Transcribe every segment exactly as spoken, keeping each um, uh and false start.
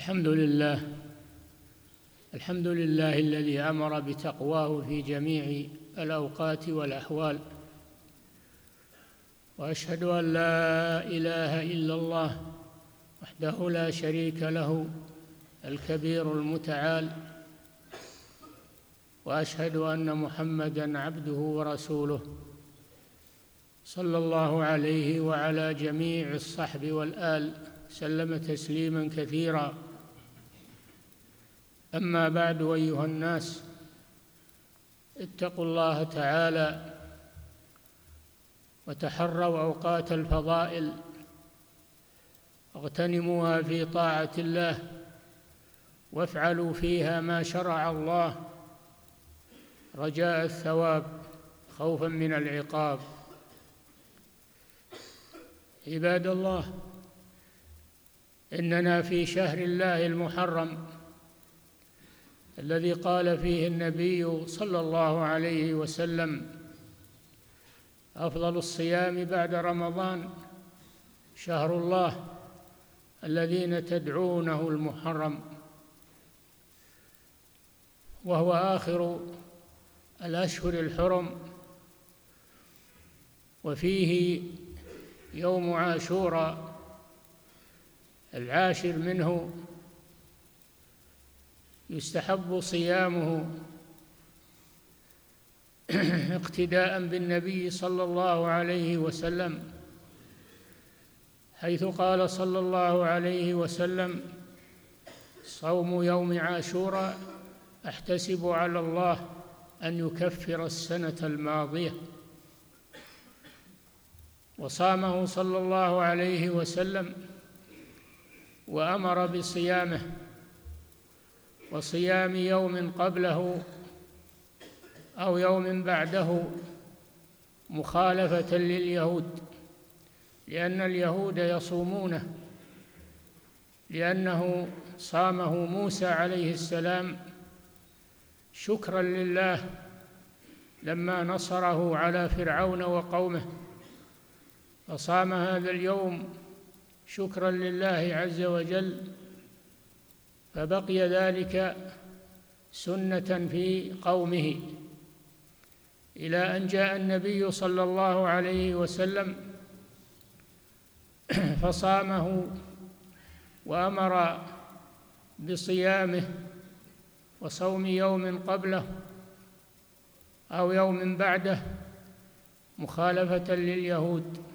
الحمد لله الحمد لله الذي أمر بتقواه في جميع الأوقات والأحوال، وأشهد أن لا إله إلا الله وحده لا شريك له الكبير المتعال، وأشهد أن محمدًا عبده ورسوله صلى الله عليه وعلى جميع الصحب والآل سلم تسليمًا كثيرًا. أما بعد، أيها الناس، اتقوا الله تعالى وتحروا أوقات الفضائل واغتنموها في طاعة الله، وافعلوا فيها ما شرع الله رجاء الثواب خوفا من العقاب. عباد الله، إننا في شهر الله المحرم الذي قال فيه النبي صلى الله عليه وسلم: أفضل الصيام بعد رمضان شهر الله الذين تدعونه المحرم، وهو آخر الأشهر الحرم، وفيه يوم عاشوراء العاشر منه يستحب صيامه اقتداء بالنبي صلى الله عليه وسلم، حيث قال صلى الله عليه وسلم: صوم يوم عاشوراء أحتسب على الله أن يكفر السنة الماضية. وصامه صلى الله عليه وسلم وأمر بصيامه وصيام يوم قبله أو يوم بعده مخالفة لليهود، لأن اليهود يصومونه، لأنه صامه موسى عليه السلام شكرا لله لما نصره على فرعون وقومه، فصام هذا اليوم شكرا لله عز وجل، فبقي ذلك سنة في قومه إلى أن جاء النبي صلى الله عليه وسلم فصامه وأمر بصيامه وصوم يوم قبله أو يوم بعده مخالفة لليهود.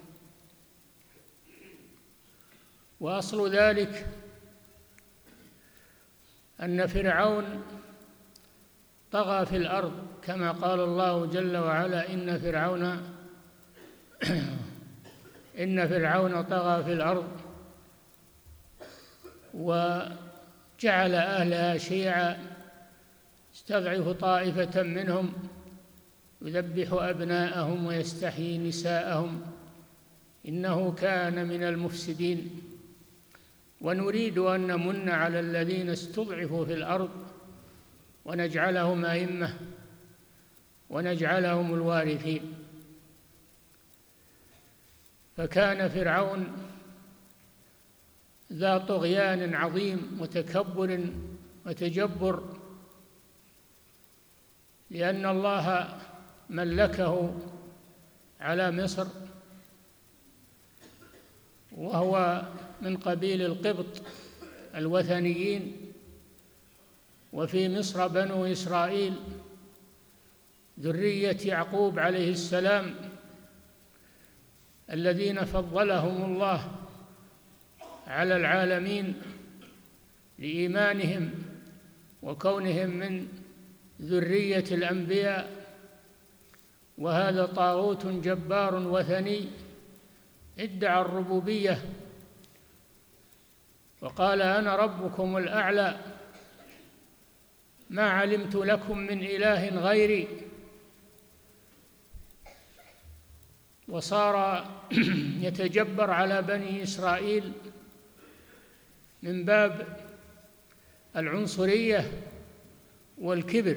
وأصل ذلك أن فرعون طغى في الأرض، كما قال الله جل وعلا: إن فرعون إن فرعون طغى في الأرض وجعل أهلها شيعا يستضعف طائفة منهم يذبح أبناءهم ويستحيي نساءهم إنه كان من المفسدين. ونريد أن نمن على الذين استضعفوا في الأرض ونجعلهم أئمة ونجعلهم الوارثين. فكان فرعون ذا طغيان عظيم وتكبر وتجبر، لأن الله ملكه على مصر، وهو من قبيل القبط الوثنيين، وفي مصر بنو إسرائيل ذرية يعقوب عليه السلام الذين فضلهم الله على العالمين لإيمانهم وكونهم من ذرية الأنبياء. وهذا طاغوت جبار وثني ادعى الربوبية وقال: أنا ربكم الأعلى ما علمت لكم من إله غيري. وصار يتجبر على بني إسرائيل من باب العنصرية والكبر،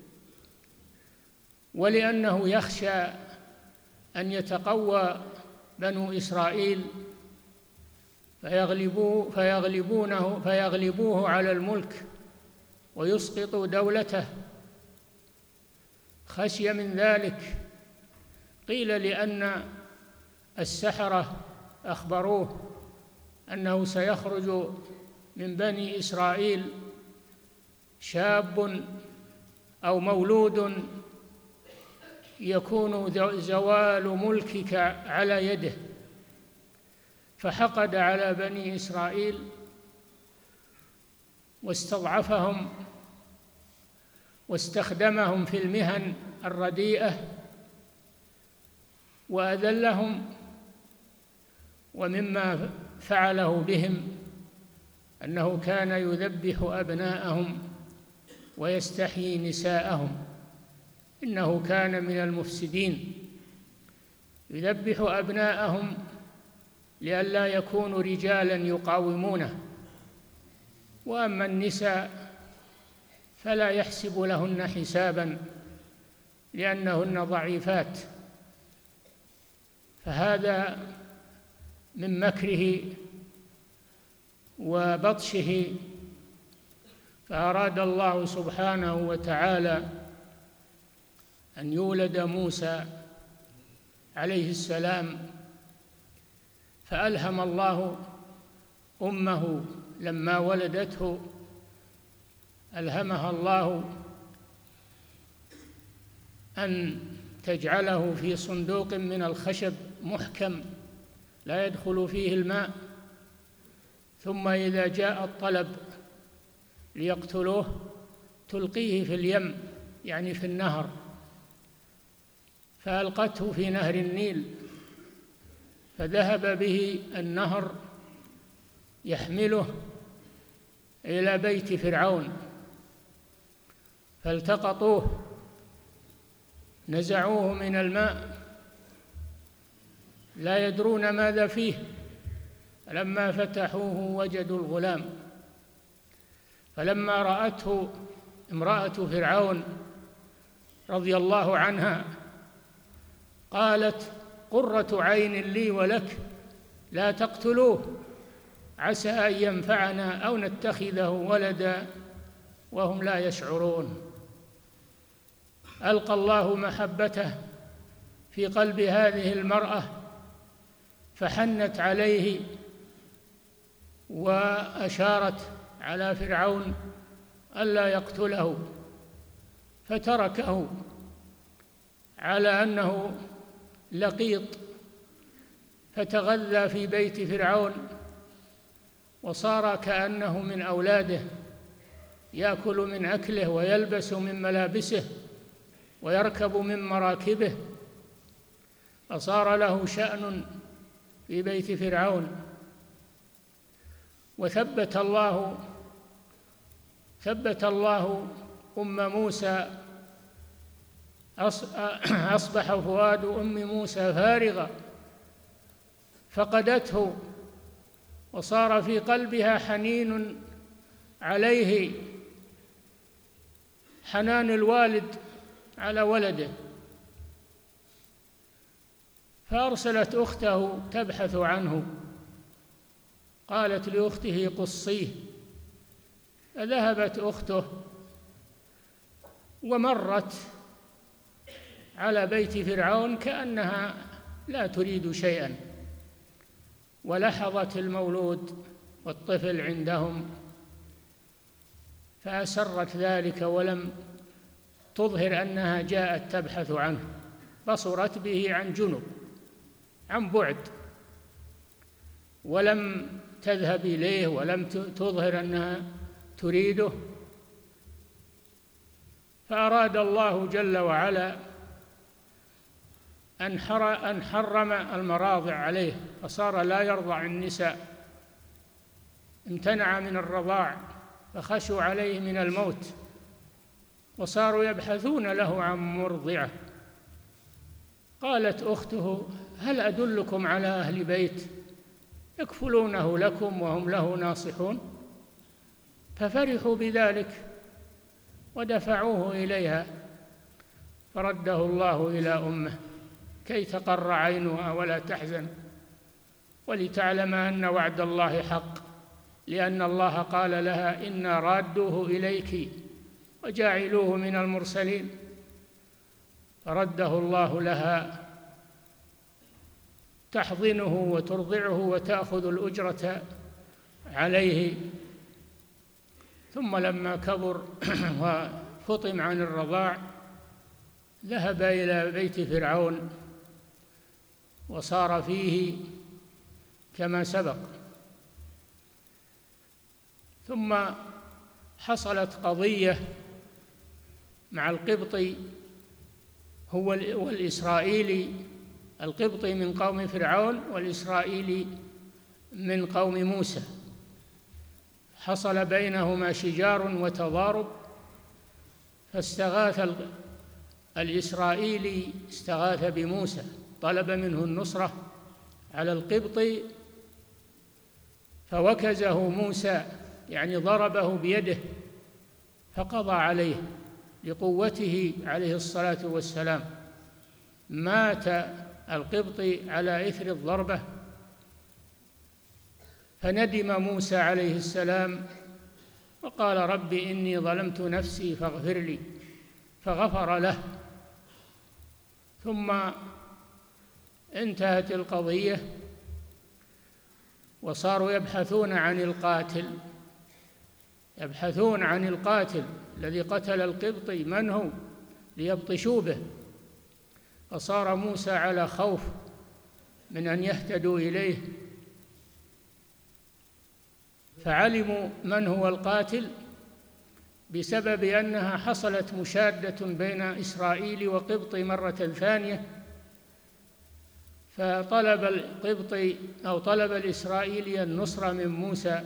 ولأنه يخشى أن يتقوى بنو إسرائيل فيغلبوه فيغلبونه فيغلبوه على الملك ويسقطوا دولته، خشي من ذلك. قيل لأن السحرة أخبروه أنه سيخرج من بني إسرائيل شاب أو مولود يكون زوال ملكك على يده، فحقد على بني إسرائيل واستضعفهم واستخدمهم في المهن الرديئة وأذلهم. ومما فعله بهم أنه كان يذبح أبناءهم ويستحيي نساءهم، إنه كان من المفسدين، يذبح أبناءهم لئلا يكونوا رجالا يقاومونه، وأما النساء فلا يحسب لهن حسابا لأنهن ضعيفات. فهذا من مكره وبطشه. فأراد الله سبحانه وتعالى أن يولد موسى عليه السلام، فألهم الله أمه لما ولدته، ألهمها الله أن تجعله في صندوق من الخشب محكم لا يدخل فيه الماء، ثم إذا جاء الطلب ليقتلوه تلقيه في اليم، يعني في النهر. فألقته في نهر النيل، فذهب به النهر يحمله إلى بيت فرعون، فالتقطوه نزعوه من الماء لا يدرون ماذا فيه، فلما فتحوه وجدوا الغلام. فلما رأته امرأة فرعون رضي الله عنها قالت: قرة عين لي ولك لا تقتلوه عسى أن ينفعنا أو نتخذه ولدا وهم لا يشعرون. ألقى الله محبته في قلب هذه المرأة فحنت عليه وأشارت على فرعون ألا يقتله، فتركه على أنه لقيط، فتغذى في بيت فرعون وصار كأنه من أولاده، يأكل من أكله ويلبس من ملابسه ويركب من مراكبه، فصار له شأن في بيت فرعون. وثبت الله ثبت الله أم موسى، أصبح فؤاد أم موسى فارغا، فقدته وصار في قلبها حنين عليه، حنان الوالد على ولده، فأرسلت أخته تبحث عنه، قالت لأخته: قصيه. فذهبت أخته ومرت على بيت فرعون كأنها لا تريد شيئا، ولحظت المولود والطفل عندهم، فأسرت ذلك ولم تظهر أنها جاءت تبحث عنه، بصرت به عن جنب، عن بعد، ولم تذهب إليه ولم تظهر أنها تريده. فأراد الله جل وعلا أن حرم المراضع عليه، فصار لا يرضع النساء، امتنع من الرضاع، فخشوا عليه من الموت، وصاروا يبحثون له عن مرضعة. قالت أخته: هل أدلكم على أهل بيت يكفلونه لكم وهم له ناصحون؟ ففرحوا بذلك ودفعوه إليها، فرده الله إلى أمه كي تقر عينها ولا تحزن. ولتعلم أن وعد الله حق، لأن الله قال لها إنا رادوه إليك وجاعلوه من المرسلين، فرده الله لها تحضنه وترضعه وتأخذ الأجرة عليه. ثم لما كبر وفطم عن الرضاع ذهب إلى بيت فرعون وصار فيه كما سبق. ثم حصلت قضية مع القبطي هو والإسرائيلي، القبطي من قوم فرعون والإسرائيلي من قوم موسى، حصل بينهما شجار وتضارب، فاستغاث الإسرائيلي استغاث بموسى، طلب منه النصرة على القبطي، فوكزه موسى يعني ضربه بيده فقضى عليه لقوته عليه الصلاة والسلام. مات القبطي على إثر الضربة، فندم موسى عليه السلام وقال رب إني ظلمت نفسي فاغفر لي، فغفر له. ثم انتهت القضية وصاروا يبحثون عن القاتل، يبحثون عن القاتل الذي قتل القبطي من هو ليبطشوا به، فصار موسى على خوف من أن يهتدوا إليه، فعلموا من هو القاتل بسبب أنها حصلت مشادة بين إسرائيل وقبطي مرة ثانية، فطلب القبطي أو طلب الإسرائيلي النصرة من موسى،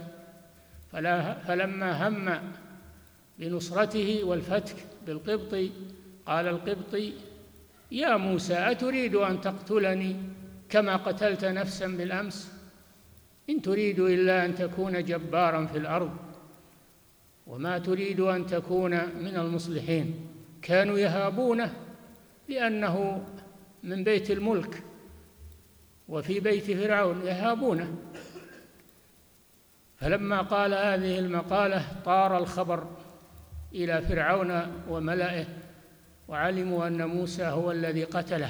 فلما هم بنصرته والفتك بالقبطي قال القبطي يا موسى أتريد أن تقتلني كما قتلت نفسا بالأمس؟ إن تريد إلا أن تكون جبارا في الأرض وما تريد أن تكون من المصلحين. كانوا يهابونه لأنه من بيت الملك وفي بيت فرعون يهابونه، فلما قال هذه المقالة طار الخبر إلى فرعون وملئه وعلموا أن موسى هو الذي قتله.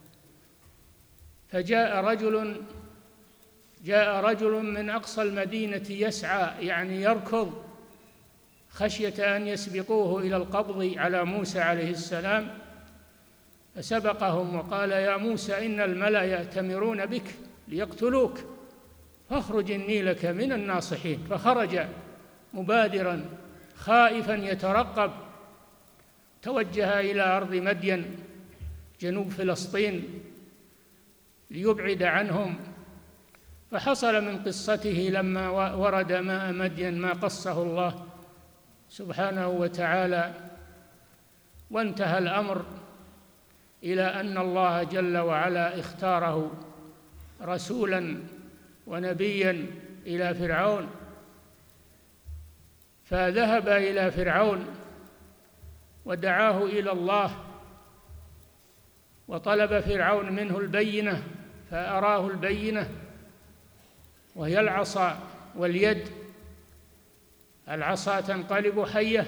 فجاء رجل جاء رجل من أقصى المدينة يسعى يعني يركض خشية أن يسبقوه إلى القبض على موسى عليه السلام، فسبقهم وقال يا موسى إن الملأ يأتمرون بك ليقتلوك فاخرج إني لك من الناصحين. فخرج مبادرا خائفا يترقب، توجه إلى أرض مدين جنوب فلسطين ليبعد عنهم. فحصل من قصته لما ورد ماء مدين ما قصه الله سبحانه وتعالى، وانتهى الأمر إلى أن الله جل وعلا اختاره رسولا ونبيا إلى فرعون، فذهب إلى فرعون ودعاه إلى الله، وطلب فرعون منه البينة فأراه البينة وهي العصا واليد، العصا تنقلب حية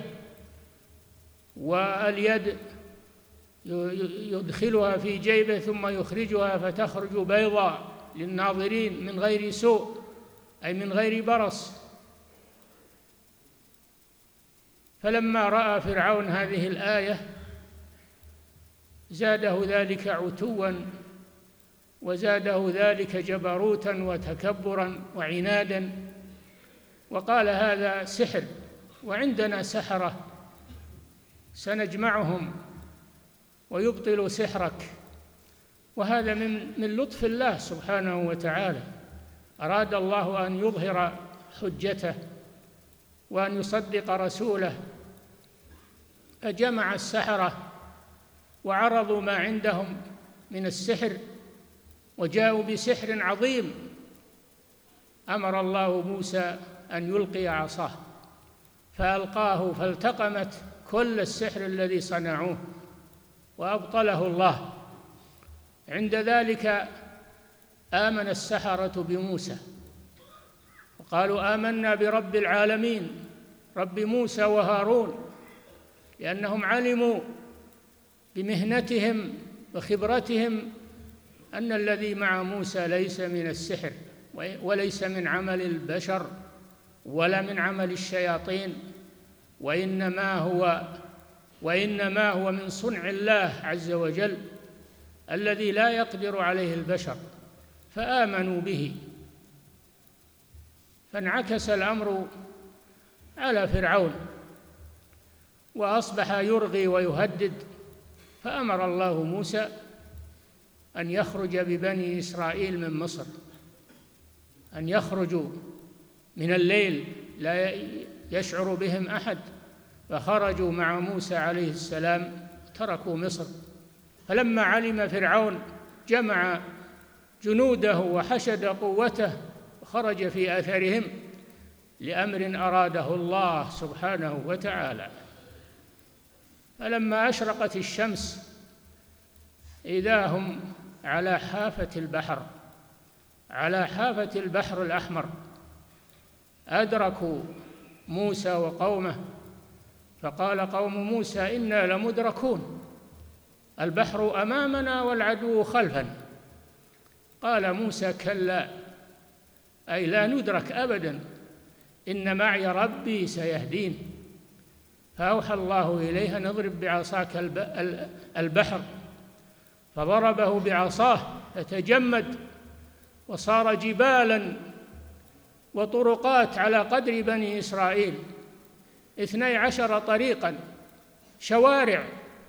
واليد يدخلها في جيبه ثم يخرجها فتخرج بيضاء للناظرين من غير سوء أي من غير برص. فلما رأى فرعون هذه الآية زاده ذلك عتوا وزاده ذلك جبروتا وتكبرا وعنادا، وقال هذا سحر وعندنا سحرة سنجمعهم ويبطل سحرك. وهذا من من لطف الله سبحانه وتعالى، أراد الله أن يظهر حجته وأن يصدق رسوله، فجمع السحرة وعرضوا ما عندهم من السحر وجاءوا بسحر عظيم. أمر الله موسى أن يلقي عصاه فألقاه فالتقمت كل السحر الذي صنعوه وأبطله الله. عند ذلك آمن السحرة بموسى وقالوا آمنا برب العالمين رب موسى وهارون، لأنهم علموا بمهنتهم وخبرتهم أن الذي مع موسى ليس من السحر وليس من عمل البشر ولا من عمل الشياطين، وإنما هو وإنما هو من صنع الله عز وجل الذي لا يقدر عليه البشر، فآمنوا به. فانعكس الأمر على فرعون وأصبح يرغي ويهدد، فأمر الله موسى أن يخرج ببني إسرائيل من مصر، أن يخرجوا من الليل لا يشعر بهم أحد، فخرجوا مع موسى عليه السلام تركوا مصر. فلما علم فرعون جمع جنوده وحشد قوته وخرج في أثرهم لأمر أراده الله سبحانه وتعالى. فلما أشرقت الشمس إذا هم على حافة البحر على حافة البحر الأحمر، أدركوا موسى وقومه، فقال قوم موسى إنا لمدركون، البحر أمامنا والعدو خلفنا. قال موسى كلا، أي لا ندرك أبدا، إن معي ربي سيهدين. فأوحى الله إليه أن اضرب بعصاك البحر، فضربه بعصاه فتجمد وصار جبالا وطرقات على قدر بني إسرائيل، اثني عشر طريقا شوارع،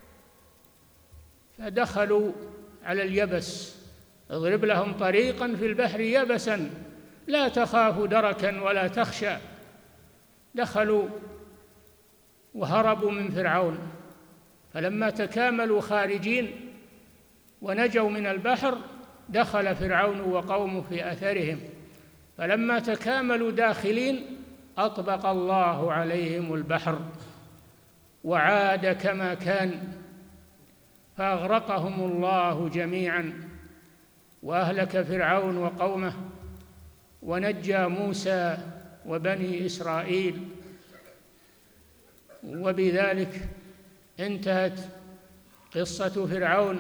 فدخلوا على اليبس. اضرب لهم طريقا في البحر يبسا لا تخاف دركا ولا تخشى. دخلوا وهربوا من فرعون، فلما تكاملوا خارجين ونجوا من البحر دخل فرعون وقومه في أثرهم، فلما تكاملوا داخلين أطبق الله عليهم البحر وعاد كما كان، فأغرقهم الله جميعا وأهلك فرعون وقومه ونجى موسى وبني إسرائيل. وبذلك انتهت قصة فرعون،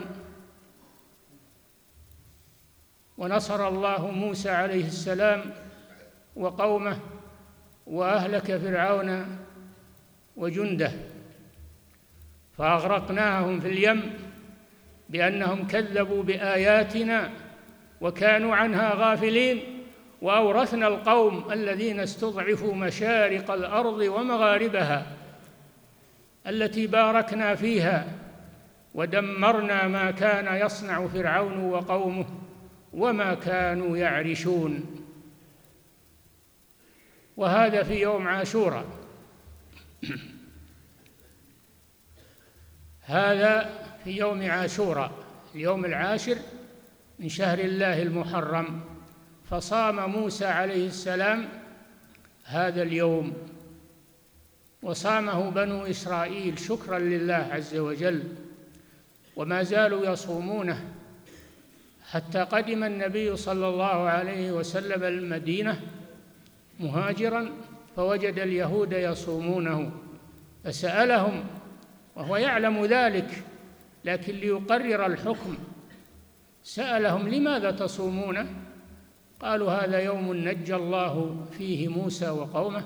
ونصر الله موسى عليه السلام وقومه وأهلك فرعون وجنده، فأغرقناهم في اليم بأنهم كذبوا بآياتنا وكانوا عنها غافلين، وأورثنا القوم الذين استضعفوا مشارق الأرض ومغاربها التي باركنا فيها، ودمرنا ما كان يصنع فرعون وقومه وما كانوا يعرشون. وهذا في يوم عاشوراء. هذا في يوم عاشوراء، اليوم العاشر من شهر الله المحرم، فصام موسى عليه السلام هذا اليوم، وصامه بنو إسرائيل شكرا لله عز وجل، وما زالوا يصومونه حتى قدم النبي صلى الله عليه وسلم المدينة مهاجرا، فوجد اليهود يصومونه فسألهم وهو يعلم ذلك، لكن ليقرر الحكم سألهم لماذا تصومونه؟ قالوا هذا يوم نجى الله فيه موسى وقومه،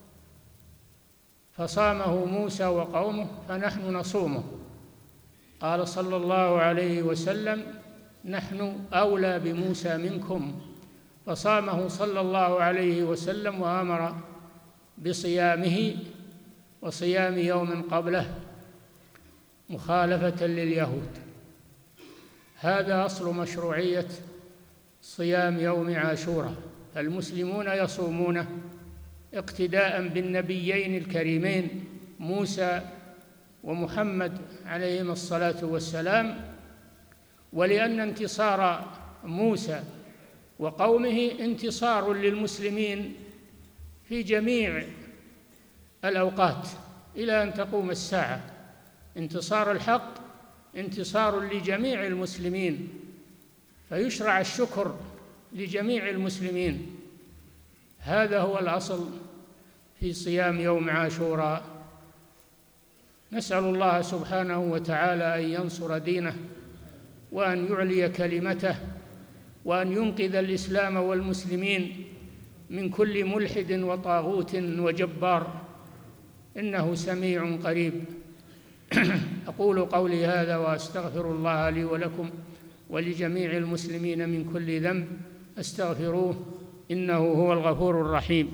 فصامه موسى وقومه فنحن نصومه. قال صلى الله عليه وسلم نحن أولى بموسى منكم، فصامه صلى الله عليه وسلم وأمر بصيامه وصيام يوم قبله مخالفة لليهود. هذا أصل مشروعية صيام يوم عاشوراء، المسلمون يصومونه اقتداء بالنبيين الكريمين موسى ومحمد عليهما الصلاة والسلام، ولأن انتصار موسى وقومه انتصار للمسلمين في جميع الأوقات إلى أن تقوم الساعة. انتصار الحق انتصار لجميع المسلمين، فيشرع الشكر لجميع المسلمين. هذا هو الأصل في صيام يوم عاشوراء. نسأل الله سبحانه وتعالى أن ينصر دينه وأن يعلي كلمته وأن ينقذ الإسلام والمسلمين من كل ملحد وطاغوت وجبار، إنه سميع قريب. أقول قولي هذا وأستغفر الله لي ولكم ولجميع المسلمين من كل ذنب، استغفروه إنه هو الغفور الرحيم.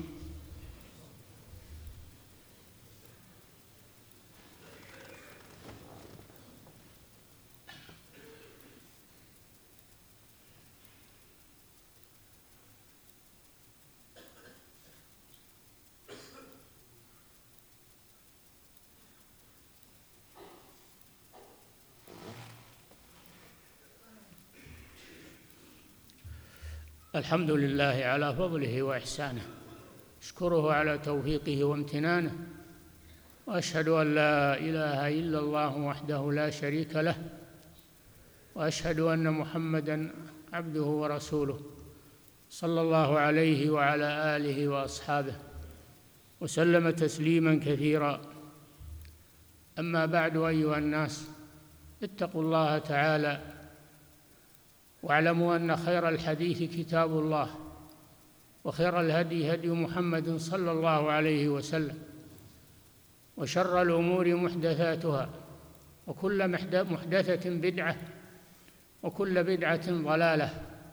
الحمد لله على فضله وإحسانه، أشكره على توفيقه وامتنانه، وأشهد أن لا إله إلا الله وحده لا شريك له، وأشهد أن محمدًا عبده ورسوله صلى الله عليه وعلى آله وأصحابه وسلم تسليمًا كثيرا. أما بعد، أيها الناس، اتقوا الله تعالى واعلموا أن خير الحديث كتاب الله، وخير الهدي هدي محمد صلى الله عليه وسلم، وشر الأمور محدثاتها، وكل محدثة بدعة، وكل بدعة ضلالة.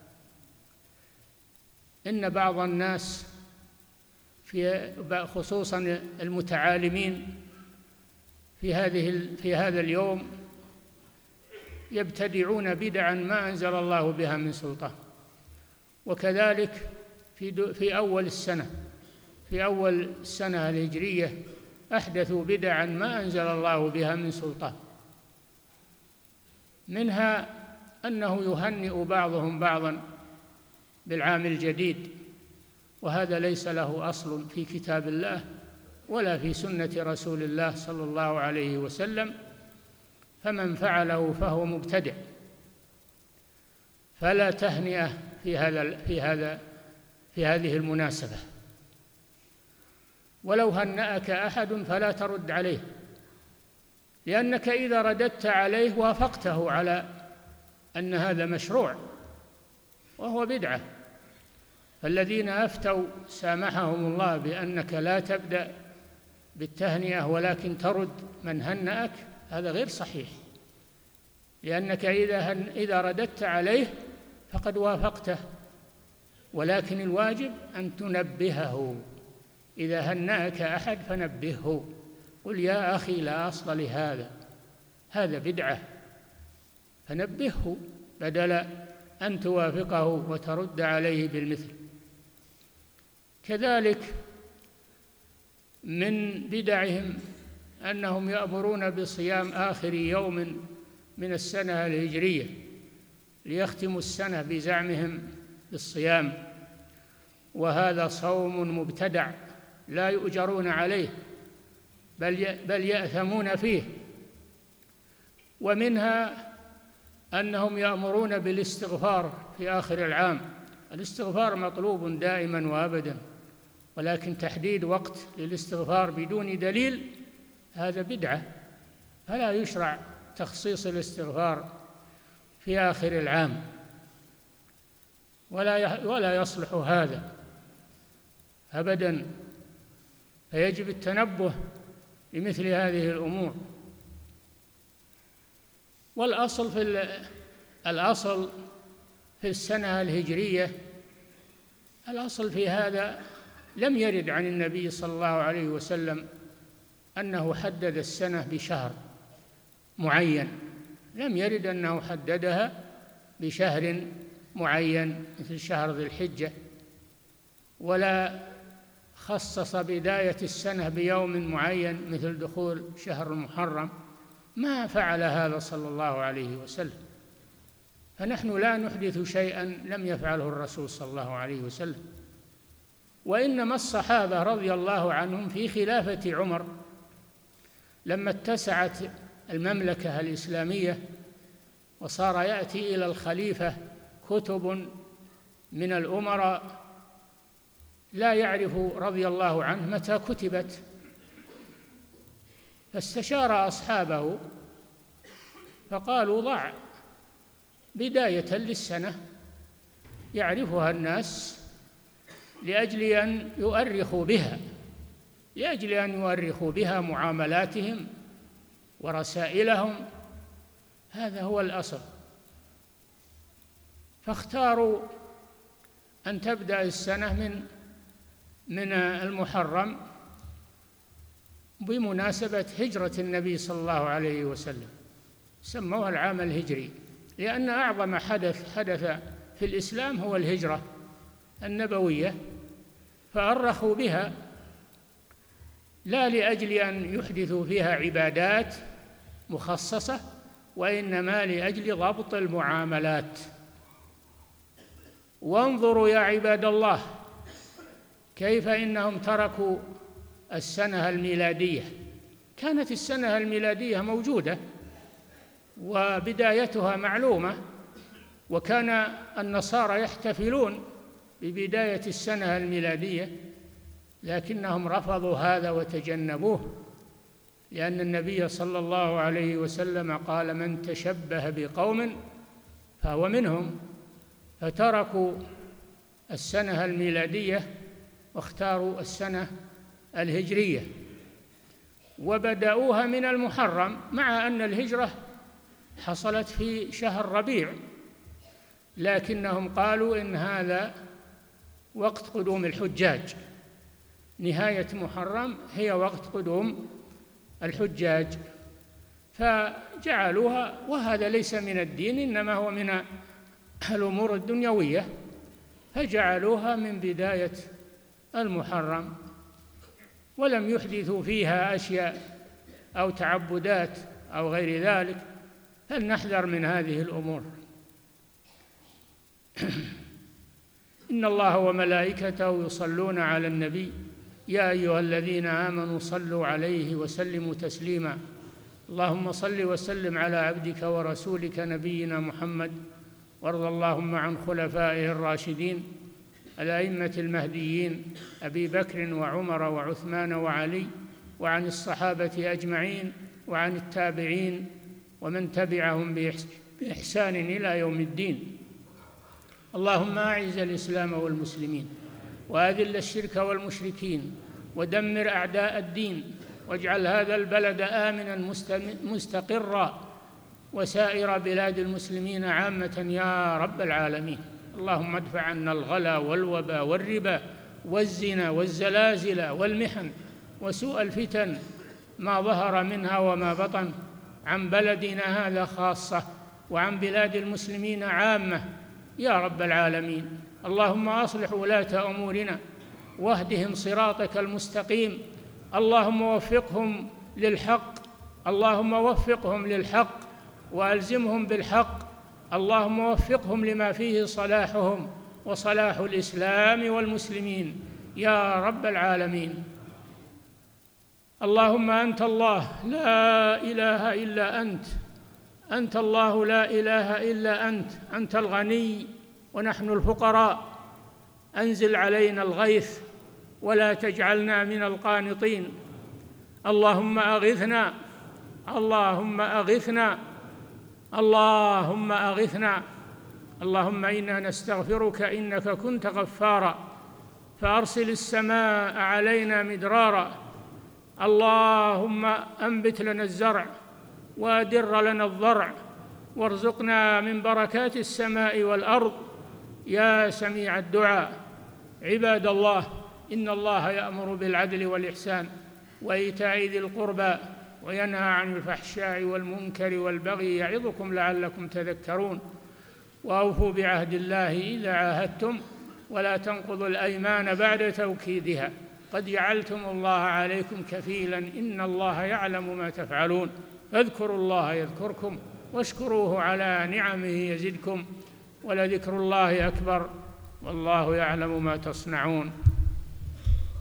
إن بعض الناس في خصوصا المتعالمين في هذه في هذا اليوم يبتدعون بدعا ما أنزل الله بها من سلطان، وكذلك في في أول السنة في أول السنة الهجرية أحدثوا بدعا ما أنزل الله بها من سلطان، منها أنه يهنئ بعضهم بعضا بالعام الجديد، وهذا ليس له أصل في كتاب الله ولا في سنة رسول الله صلى الله عليه وسلم، فمن فعله فهو مبتدع، فلا تهنئة في هذا في هذا في هذه المناسبة. ولو هنأك أحد فلا ترد عليه، لأنك إذا رددت عليه وافقته على أن هذا مشروع وهو بدعة. فالذين أفتوا سامحهم الله بأنك لا تبدأ بالتهنئة ولكن ترد من هنأك، هذا غير صحيح، لأنك إذا إذا رددت عليه فقد وافقته، ولكن الواجب أن تنبهه. إذا هنأك أحد فنبهه، قل يا أخي لا أصل لهذا، هذا بدعة، فنبهه بدل أن توافقه وترد عليه بالمثل. كذلك من بدعهم أنهم يأمرون بصيام آخر يوم من السنة الهجرية ليختموا السنة بزعمهم بالصيام، وهذا صوم مبتدع لا يؤجرون عليه بل بل يأثمون فيه. ومنها أنهم يأمرون بالاستغفار في آخر العام. الاستغفار مطلوب دائما وأبدا، ولكن تحديد وقت للاستغفار بدون دليل هذا بدعة، فلا يشرع تخصيص الاستغفار في آخر العام، ولا ولا يصلح هذا أبدا، فيجب التنبه لمثل هذه الأمور. والأصل في الأصل في السنة الهجرية، الأصل في هذا لم يرد عن النبي صلى الله عليه وسلم أنه حدد السنة بشهر معين، لم يرد أنه حددها بشهر معين مثل شهر ذي الحجة، ولا خصص بداية السنة بيوم معين مثل دخول شهر المحرم، ما فعل هذا صلى الله عليه وسلم. فنحن لا نحدث شيئا لم يفعله الرسول صلى الله عليه وسلم. وإنما الصحابة رضي الله عنهم في خلافة عمر لما اتسعت المملكة الإسلامية وصار يأتي إلى الخليفة كتب من الأمراء لا يعرف رضي الله عنه متى كتبت، فاستشار أصحابه فقالوا ضع بداية للسنة يعرفها الناس لأجل أن يؤرخوا بها لأجل أن يؤرخوا بها معاملاتهم ورسائلهم، هذا هو الأصل. فاختاروا أن تبدأ السنة من من المحرم بمناسبة هجرة النبي صلى الله عليه وسلم، سموها العام الهجري، لأن أعظم حدث حدث في الإسلام هو الهجرة النبوية، فأرخوا بها لا لأجل أن يحدثوا فيها عبادات مخصصة، وإنما لأجل ضبط المعاملات. وانظروا يا عباد الله كيف إنهم تركوا السنة الميلادية. كانت السنة الميلادية موجودة وبدايتها معلومة، وكان النصارى يحتفلون ببداية السنة الميلادية، لكنهم رفضوا هذا وتجنبوه، لأن النبي صلى الله عليه وسلم قال: من تشبه بقوم فهو منهم. فتركوا السنة الميلادية واختاروا السنة الهجرية، وبدأوها من المحرم، مع أن الهجرة حصلت في شهر ربيع، لكنهم قالوا إن هذا وقت قدوم الحجاج، نهاية محرم هي وقت قدوم الحجاج، فجعلوها، وهذا ليس من الدين إنما هو من الأمور الدنيوية، فجعلوها من بداية المحرم، ولم يحدثوا فيها أشياء أو تعبدات أو غير ذلك. فلنحذر من هذه الأمور. إن الله وملائكته يصلون على النبي يا أيها الذين آمنوا صلوا عليه وسلموا تسليما. اللهم صل وسلم على عبدك ورسولك نبينا محمد، وارض اللهم عن خلفائه الراشدين الأئمة المهديين أبي بكر وعمر وعثمان وعلي، وعن الصحابة أجمعين، وعن التابعين ومن تبعهم بإحسان إلى يوم الدين. اللهم أعز الإسلام والمسلمين، وأذل الشرك والمشركين، ودمر أعداء الدين، واجعل هذا البلد آمنا مستقرا، وسائر بلاد المسلمين عامة يا رب العالمين. اللهم ادفع عنا الغلا والوبا والربا والزنا والزلازل والمحن وسوء الفتن ما ظهر منها وما بطن عن بلدنا هذا خاصة، وعن بلاد المسلمين عامة يا رب العالمين. اللهم أصلح ولاة أمورنا واهدهم صراطك المستقيم. اللهم وفقهم للحق، اللهم وفقهم للحق وألزمهم بالحق. اللهم وفقهم لما فيه صلاحهم وصلاح الإسلام والمسلمين يا رب العالمين. اللهم أنت الله لا إله إلا أنت، أنت الله لا إله إلا أنت، أنت الغني ونحن الفقراء. أنزل علينا الغيث ولا تجعلنا من القانطين. اللهم أغثنا، اللهم أغثنا، اللهم أغثنا. اللهم إنا نستغفرك إنك كنت غفارا، فأرسل السماء علينا مدرارا. اللهم أنبت لنا الزرع وأدر لنا الضرع، وارزقنا من بركات السماء والأرض يا سميع الدعاء. عباد الله، إن الله يأمر بالعدل والإحسان وإيتاء ذي القربى وينهى عن الفحشاء والمنكر والبغي يعظكم لعلكم تذكرون. وأوفوا بعهد الله إذا عاهدتم، ولا تنقضوا الأيمان بعد توكيدها، قد جعلتم الله عليكم كفيلا إن الله يعلم ما تفعلون. فاذكروا الله يذكركم واشكروه على نعمه يزدكم، ولذكر الله أكبر والله يعلم ما تصنعون.